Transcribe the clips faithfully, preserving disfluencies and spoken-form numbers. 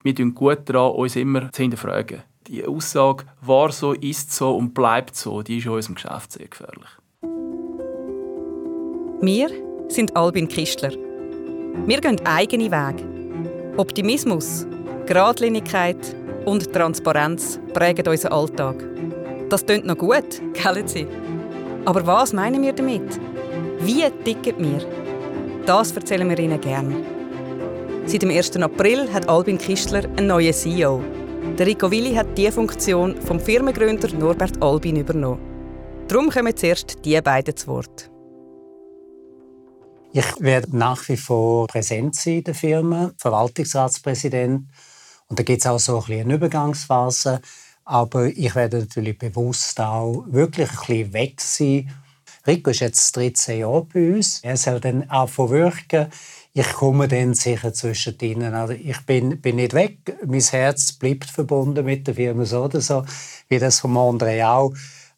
Wir tun gut daran, uns immer zu hinterfragen. Die Aussage, war so, ist so und bleibt so, die ist in unserem Geschäft sehr gefährlich. Wir sind Albin Kistler. Wir gehen eigene Wege. Optimismus, Geradlinigkeit und Transparenz prägen unseren Alltag. Das klingt noch gut, gell Sie? Aber was meinen wir damit? Wie ticken wir? Das erzählen wir Ihnen gerne. Seit dem ersten April hat Albin Kistler einen neuen C E O. Der Rico Willi hat die Funktion vom Firmengründer Norbert Albin übernommen. Darum kommen zuerst die beiden zu Wort. Ich werde nach wie vor präsent sein in der Firma, Verwaltungsratspräsident. Und da gibt es auch so ein bisschen eine Übergangsphase. Aber ich werde natürlich bewusst auch wirklich ein bisschen weg sein. Rico ist jetzt dreizehn Jahre bei uns. Er soll dann auch wirken. Ich komme dann sicher zwischen ihnen. Also ich bin, bin nicht weg. Mein Herz bleibt verbunden mit der Firma so oder so, wie das von André auch.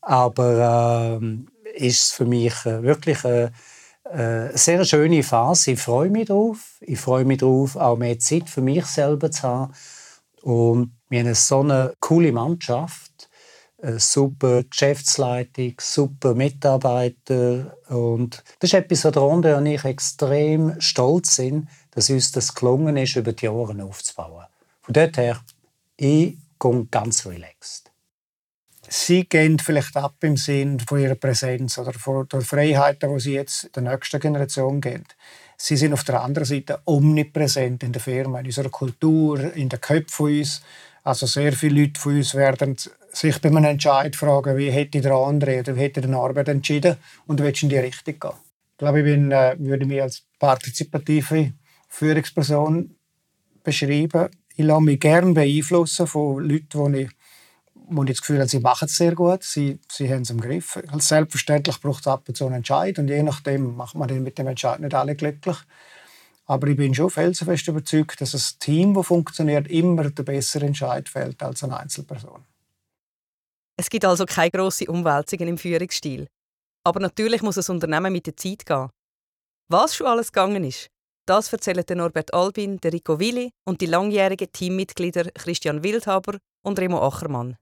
Aber äh, ist für mich wirklich eine, eine sehr schöne Phase. Ich freue mich darauf. Ich freue mich darauf, auch mehr Zeit für mich selber zu haben. Und wir haben so eine coole Mannschaft, eine super Geschäftsleitung, super Mitarbeiter. Und das ist etwas, was André und ich extrem stolz sind, dass uns das gelungen ist, über die Jahre aufzubauen. Von dort her, ich gehe ganz relaxed. Sie gehen vielleicht ab im Sinn von ihrer Präsenz oder von der Freiheiten, die Sie jetzt der nächsten Generation geben. Sie sind auf der anderen Seite omnipräsent in der Firma, in unserer Kultur, in den Köpfen von uns. Also sehr viele Leute von uns werden sich bei einem Entscheid fragen, wie hätte der andere oder wie hätte der Norbert entschieden und willst in die Richtung gehen. Ich glaube, ich bin, äh, würde mich als partizipative Führungsperson beschreiben. Ich lasse mich gerne beeinflussen von Leuten, die ich, wo ich das Gefühl habe, sie machen es sehr gut, sie, sie haben es im Griff. Selbstverständlich braucht es ab und zu einen Entscheid und je nachdem macht man mit dem Entscheid nicht alle glücklich. Aber ich bin schon felsenfest überzeugt, dass ein Team, das funktioniert, immer der bessere Entscheid fällt als eine Einzelperson. Es gibt also keine grossen Umwälzungen im Führungsstil. Aber natürlich muss ein Unternehmen mit der Zeit gehen. Was schon alles gegangen ist, das erzählen Norbert Albin, Rico Willi und die langjährigen Teammitglieder Christian Wildhaber und Remo Achermann.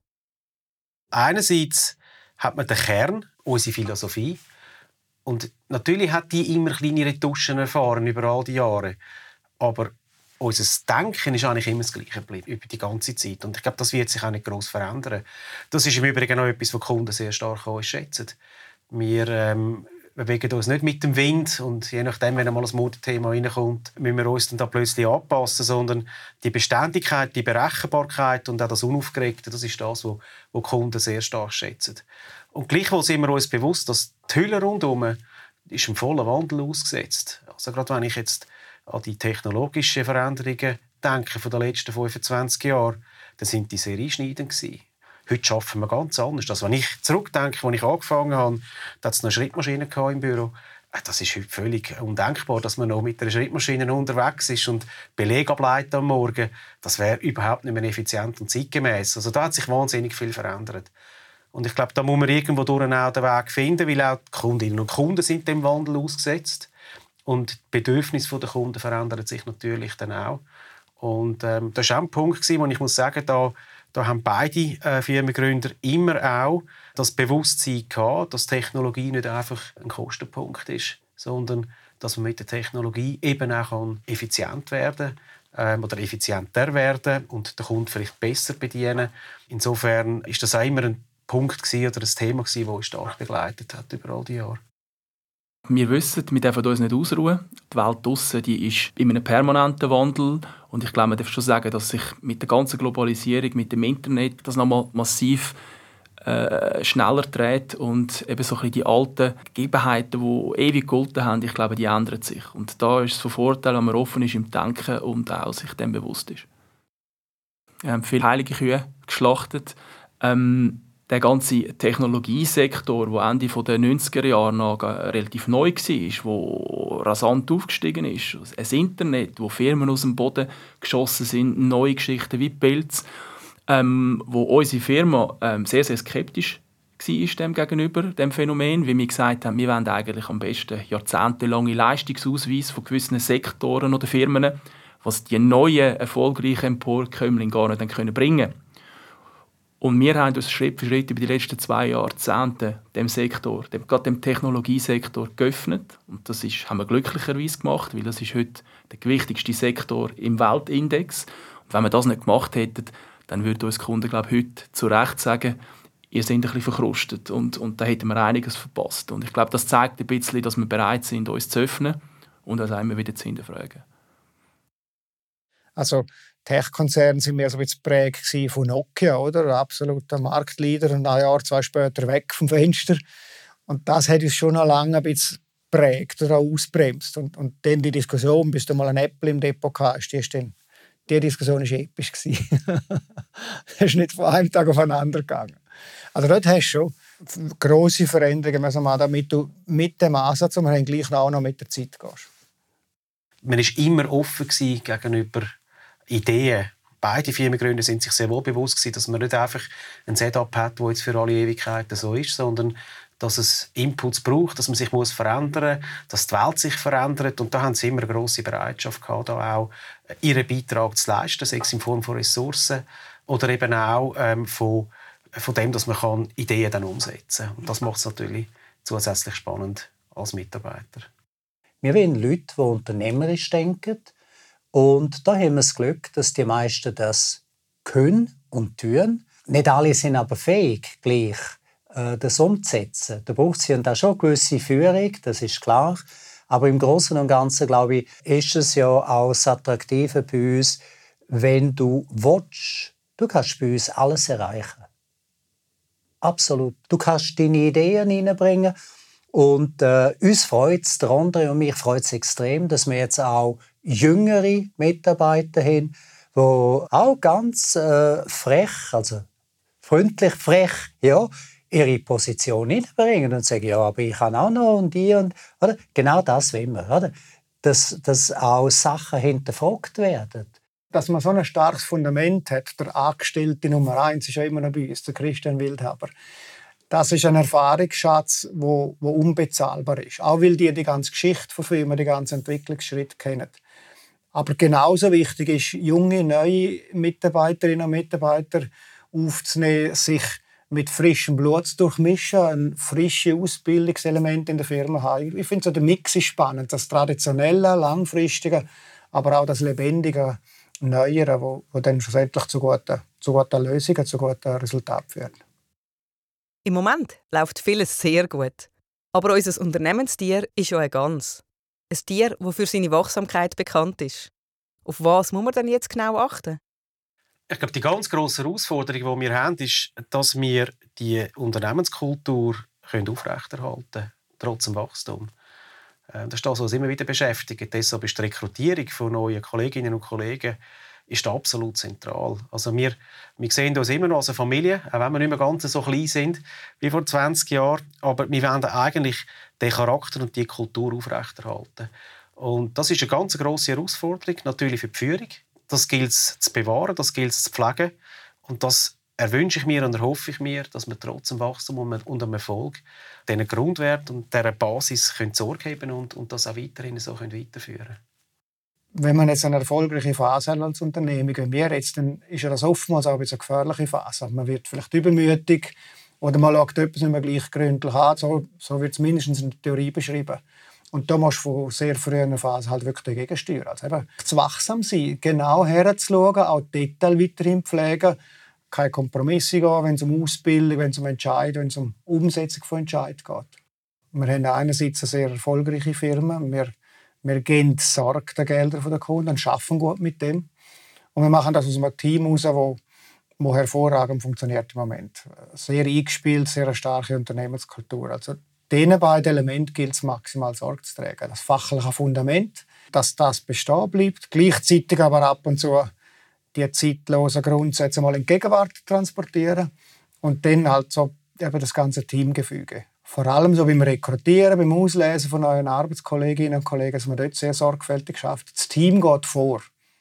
Einerseits hat man den Kern, unsere Philosophie. Und natürlich hat die immer kleinere Tuschen erfahren über all die Jahre. Aber unser Denken ist eigentlich immer das Gleiche geblieben, über die ganze Zeit. Und ich glaube, das wird sich auch nicht gross verändern. Das ist im Übrigen auch etwas, was die Kunden sehr stark an uns schätzen. Wir ähm, bewegen uns nicht mit dem Wind und je nachdem, wenn einmal ein Modethema reinkommt, müssen wir uns dann da plötzlich anpassen, sondern die Beständigkeit, die Berechenbarkeit und auch das Unaufgeregte, das ist das, was die Kunden sehr stark schätzen. Und gleichwohl sind wir uns bewusst, dass die Hülle rundherum ist im vollen Wandel ausgesetzt. Also gerade wenn ich jetzt an die technologischen Veränderungen denke von den letzten fünfundzwanzig Jahren, dann sind die sehr einschneidend gewesen. Heute arbeiten wir ganz anders. Also wenn ich zurückdenke, als ich angefangen habe, da hat es noch eine Schrittmaschine im Büro. Das ist heute völlig undenkbar, dass man noch mit einer Schrittmaschine unterwegs ist und Beleg ableitet am Morgen. Das wäre überhaupt nicht mehr effizient und zeitgemäß. Also da hat sich wahnsinnig viel verändert. Und ich glaube, da muss man irgendwo durch auch den Weg finden, weil auch die Kundinnen und Kunden sind dem Wandel ausgesetzt. Und die Bedürfnisse der Kunden verändern sich natürlich dann auch. Und ähm, das war auch ein Punkt, wo ich muss sagen, da, da haben beide äh, Firmengründer immer auch das Bewusstsein gehabt, dass Technologie nicht einfach ein Kostenpunkt ist, sondern dass man mit der Technologie eben auch effizient werden kann ähm, oder effizienter werden und den Kunden vielleicht besser bedienen. Insofern ist das auch immer ein Punkt gewesen, oder ein Thema gewesen, das uns stark begleitet hat über all die Jahre. Wir wissen, wir dürfen uns nicht ausruhen. Die Welt draussen, die ist in einem permanenten Wandel. Und ich glaube, man darf schon sagen, dass sich mit der ganzen Globalisierung, mit dem Internet, das nochmal massiv äh, schneller dreht. Und eben so ein bisschen die alten Gegebenheiten, die ewig gegolten haben, ich glaube, die ändern sich. Und da ist es von Vorteil, wenn man offen ist im Denken und auch sich dem bewusst ist. Wir haben viele heilige Kühe geschlachtet. Ähm, Der ganze Technologiesektor, der Ende der neunziger Jahre noch relativ neu war, wo rasant aufgestiegen ist, ein Internet, wo Firmen aus dem Boden geschossen sind, neue Geschichten wie Pilz, ähm, wo unsere Firma ähm, sehr, sehr skeptisch war dem gegenüber, dem Phänomen, wie wir gesagt haben, wir wollen eigentlich am besten jahrzehntelange Leistungsausweise von gewissen Sektoren oder Firmen, was die neuen, erfolgreichen Emporkömmlinge gar nicht bringen können. Und wir haben uns Schritt für Schritt über die letzten zwei Jahrzehnte dem Sektor, dem, gerade dem Technologiesektor, geöffnet. Und das ist, haben wir glücklicherweise gemacht, weil das ist heute der gewichtigste Sektor im Weltindex. Und wenn wir das nicht gemacht hätten, dann würden uns Kunden, glaube ich, heute zu Recht sagen, ihr seid ein bisschen verkrustet. Und, und da hätten wir einiges verpasst. Und ich glaube, das zeigt ein bisschen, dass wir bereit sind, uns zu öffnen und uns immer wieder zu hinterfragen. Also Tech-Konzerne sind mehr so ein bisschen geprägt von Nokia, oder? Absoluter Marktleader und ein Jahr, zwei später weg vom Fenster. Und das hat uns schon noch lange ein bisschen geprägt oder auch ausbremst. Und, und dann die Diskussion, bis du mal ein Apple im Depot hast, die, ist dann, die Diskussion war episch. Das ist nicht von einem Tag auf den anderen gegangen. Also dort hast du schon grosse Veränderungen, also mal, damit du mit dem Ansatz, und wir haben gleich auch noch mit der Zeit gehst. Man war immer offen gegenüber Ideen. Beide Firmengründer sind sich sehr wohl bewusst gewesen, dass man nicht einfach ein Setup hat, das jetzt für alle Ewigkeiten so ist, sondern dass es Inputs braucht, dass man sich muss verändern muss, dass die Welt sich verändert. Und da haben sie immer eine grosse Bereitschaft gehabt, da auch ihren Beitrag zu leisten, sei es in Form von Ressourcen oder eben auch ähm, von, von dem, dass man kann Ideen dann umsetzen kann. Und das macht es natürlich zusätzlich spannend als Mitarbeiter. Wir wollen Leute, die unternehmerisch denken. Und da haben wir das Glück, dass die meisten das können und tun. Nicht alle sind aber fähig, gleich äh, das umzusetzen. Da braucht es ja schon eine gewisse Führung, das ist klar. Aber im Großen und Ganzen, glaube ich, ist es ja auch das Attraktive bei uns, wenn du willst, du kannst bei uns alles erreichen. Absolut. Du kannst deine Ideen hineinbringen. Und äh, uns freut es, der andere und mich freut es extrem, dass wir jetzt auch jüngere Mitarbeiter haben, die auch ganz äh, frech, also freundlich frech, ja, ihre Position hineinbringen und sagen, ja, aber ich kann auch noch und die und, oder? Genau das wollen wir, oder? Dass, dass auch Sachen hinterfragt werden. Dass man so ein starkes Fundament hat, der Angestellte Nummer eins ist ja immer noch bei uns, der Christian Wildhaber. Das ist ein Erfahrungsschatz, der unbezahlbar ist. Auch weil die die ganze Geschichte von Firmen, die ganzen Entwicklungsschritte kennen. Aber genauso wichtig ist, junge, neue Mitarbeiterinnen und Mitarbeiter aufzunehmen, sich mit frischem Blut zu durchmischen, ein frisches Ausbildungselement in der Firma haben. Ich finde, so der Mix ist spannend. Das Traditionelle, Langfristige, aber auch das Lebendige, Neuere, wo, wo dann schlussendlich zu guten, zu guten Lösungen, zu guten Resultaten führt. Im Moment läuft vieles sehr gut. Aber unser Unternehmenstier ist ja ein Gans. Ein Tier, das für seine Wachsamkeit bekannt ist. Auf was muss man denn jetzt genau achten? Ich glaube, die ganz grosse Herausforderung, die wir haben, ist, dass wir die Unternehmenskultur aufrechterhalten können, trotz dem Wachstum. Das ist das, was uns immer wieder beschäftigt. Deshalb ist die Rekrutierung von neuen Kolleginnen und Kollegen ist absolut zentral. Also wir, wir sehen uns immer noch als eine Familie, auch wenn wir nicht mehr ganz so klein sind wie vor zwanzig Jahren. Aber wir wollen eigentlich den Charakter und die Kultur aufrechterhalten. Und das ist eine ganz grosse Herausforderung, natürlich für die Führung. Das gilt es zu bewahren, das gilt es zu pflegen. Und das erwünsche ich mir und erhoffe ich mir, dass wir trotz dem Wachstum und dem Erfolg diesen Grundwert und dieser Basis können Sorge haben und, und das auch weiterhin so können weiterführen können. Wenn man jetzt eine erfolgreiche Phase hat als Unternehmung, wie wir jetzt, dann ist ja das oftmals auch eine gefährliche Phase. Man wird vielleicht übermütig oder man schaut etwas nicht mehr gleich gründlich an. So, so wird es mindestens in der Theorie beschrieben. Und da musst du von sehr früher Phase halt wirklich dagegen steuern. Also eben zu wachsam sein, genau herzuschauen, auch Detail weiterhin pflegen, keine Kompromisse gehen, wenn es um Ausbildung, wenn es um Entscheid, wenn es um Umsetzung von Entscheid geht. Wir haben einerseits eine sehr erfolgreiche Firma. Wir Wir geben Sorge der Gelder der Kunden und arbeiten gut mit dem. Und wir machen das aus einem Team heraus, das, das hervorragend funktioniert im Moment. Sehr eingespielt, sehr eine starke Unternehmenskultur. Also diesen beiden Elementen gilt es maximal Sorge zu tragen. Das fachliche Fundament, dass das bestehen bleibt, gleichzeitig aber ab und zu die zeitlosen Grundsätze mal in die Gegenwart transportieren und dann halt so eben das ganze Teamgefüge. Vor allem, so wie wir rekrutieren, beim Auslesen von neuen Arbeitskolleginnen und Kollegen, dass man dort sehr sorgfältig schafft. Das Team geht vor.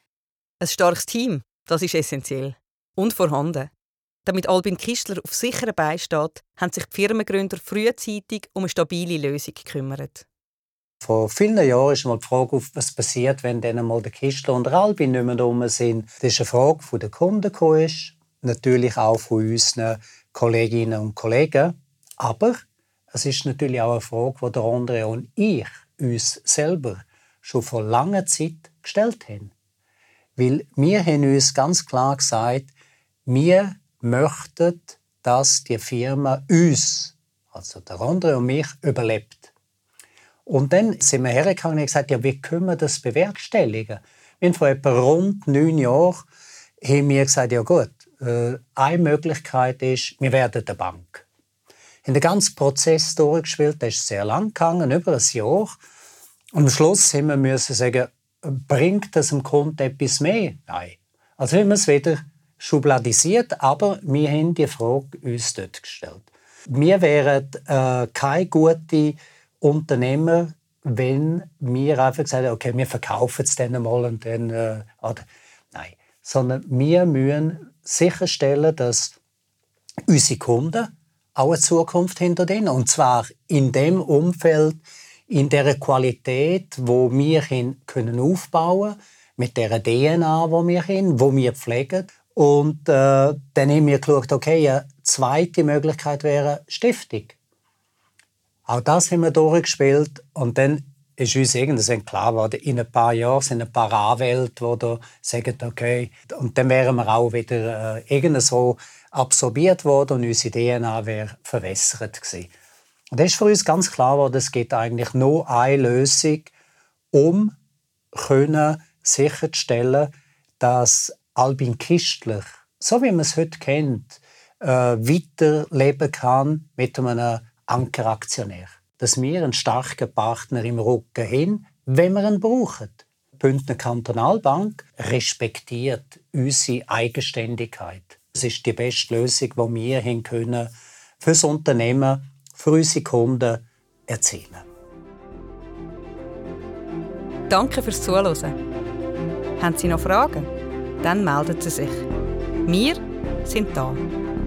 Ein starkes Team, das ist essentiell. Und vorhanden. Damit Albin Kistler auf sicheren Beinen steht, haben sich die Firmengründer frühzeitig um eine stabile Lösung gekümmert. Vor vielen Jahren ist mal die Frage auf, was passiert, wenn dann mal der Kistler und der Albin nicht mehr da sind. Das ist eine Frage von den Kunden gekommen, natürlich auch von unseren Kolleginnen und Kollegen. Aber es ist natürlich auch eine Frage, die der andere und ich uns selber schon vor langer Zeit gestellt haben. Weil wir haben uns ganz klar gesagt, wir möchten, dass die Firma uns, also der andere und mich, überlebt. Und dann sind wir hergegangen und haben gesagt, ja, wie können wir das bewerkstelligen? Wir haben vor etwa rund neun Jahren haben wir gesagt, ja gut, äh, eine Möglichkeit ist, wir werden eine Bank. Wir haben den ganzen Prozess durchgespielt, der ist sehr lang gegangen, über ein Jahr. Und am Schluss haben wir müssen sagen, bringt das dem Kunden etwas mehr? Nein. Also haben wir es wieder schubladisiert, aber wir haben die Frage uns dort gestellt. Wir wären äh, keine guten Unternehmer, wenn wir einfach sagen, okay, wir verkaufen es dann mal und dann, äh, oder, nein. Sondern wir müssen sicherstellen, dass unsere Kunden auch eine Zukunft hinter denen, und zwar in dem Umfeld, in der Qualität, wo wir können aufbauen können, mit der D N A, die wir haben, die wir pflegen. Und äh, dann haben wir geschaut, okay, eine zweite Möglichkeit wäre Stiftung. Auch das haben wir durchgespielt. Und dann ist uns irgendwann klar geworden, in ein paar Jahren sind ein paar Anwälte, die da sagen, okay, und dann wären wir auch wieder äh, irgendwo absorbiert worden und unsere D N A wäre verwässert gewesen. Und das ist für uns ganz klar geworden, es gibt eigentlich nur eine Lösung, um können sicherzustellen, dass Albin Kistler, so wie man es heute kennt, äh, weiterleben kann mit einem Ankeraktionär. Dass wir einen starken Partner im Rücken haben, wenn wir ihn brauchen. Die Bündner Kantonalbank respektiert unsere Eigenständigkeit. Das ist die beste Lösung, die wir haben können für das Unternehmen, für unsere Kunden erzielen. Danke fürs Zuhören. Haben Sie noch Fragen? Dann melden Sie sich. Wir sind da.